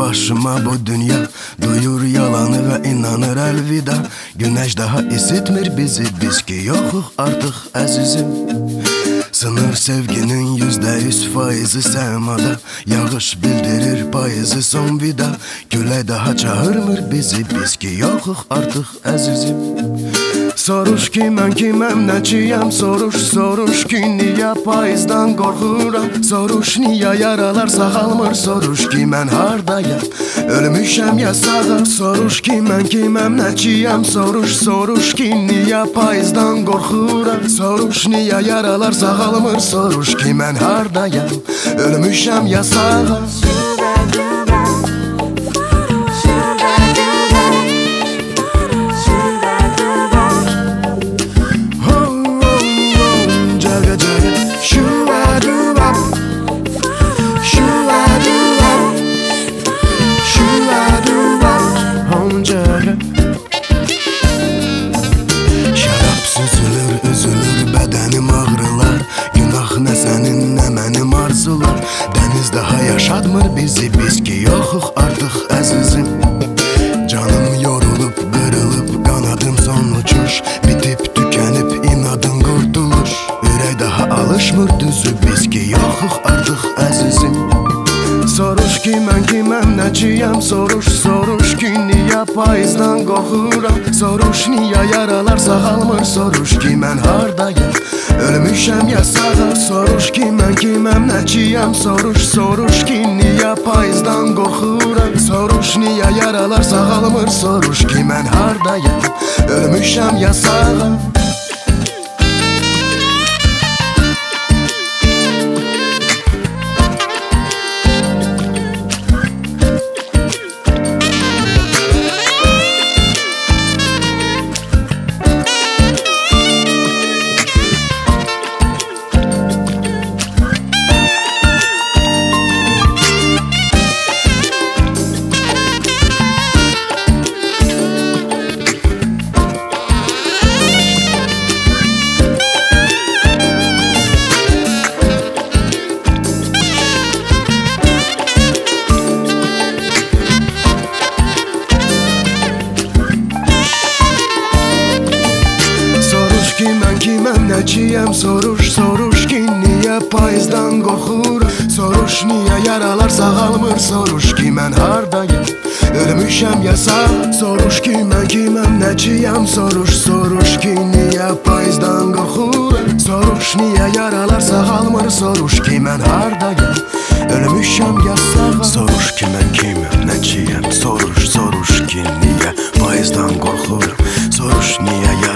başıma bu dünya. Duyur yalanı ve inanır elvida. Güneş daha isitmir bizi, biz ki yoxuq artıq əzizim. Sınır sevginin %100% səmada. Yağış bildirir payızı son vida. Külək daha çağırmır bizi, biz ki yoxuq artıq əzizim. Soruş ki mən kiməm, nəçiyəm, soruş ki niyə payızdan qorxuram. Soruş niyə yaralar sağalmır, soruş ki mən hardayam, ölmüşəm ya sağa. Soruş ki mən kiməm, nəçiyəm, soruş ki niyə payızdan qorxuram. Soruş niyə yaralar sağalmır, soruş ki mən hardayam, ölmüşəm ya sağa. Üzülür bədənim ağrılar. Günah nə sənin nə mənim arzular. Dəniz daha yaşadmır bizi, biz ki yoxuq artıq əzizim. Canım yorulub, qırılıb, qanadım son uçuş. Bitib, tükənib, inadın qurtuluş. Ürək daha alışmır düzü, biz ki yoxuq artıq əzizim. Soruş ki mən kiməm, nəçiyəm, soruş ki niyə payızdan qorxuram. Soruş niyə yaralar sağalmır, soruş ki mən hardayam, ölmüşəm ya sağa. Soruş ki mən kiməm, nəçiyəm, soruş ki niyə payızdan qorxuram. Soruş niyə yaralar sağalmır, soruş ki mən hardayam, ölmüşəm ya sağa. Kiməm, nəçiyəm, soruş ki niyə payızdan qorxuram. Soruş niyə yaralar sağalmır, soruş ki mən hardayam, ölmüşəm ya sağ. Soruş ki mən kiməm, nəçiyəm, soruş ki niyə payızdan qorxuram. Soruş niyə yaralar sağalmır, soruş ki mən hardayam, ölmüşəm ya sağ. Soruş ki mən kiməm, nəçiyəm, soruş ki niyə payızdan qorxuram. Soruş niyə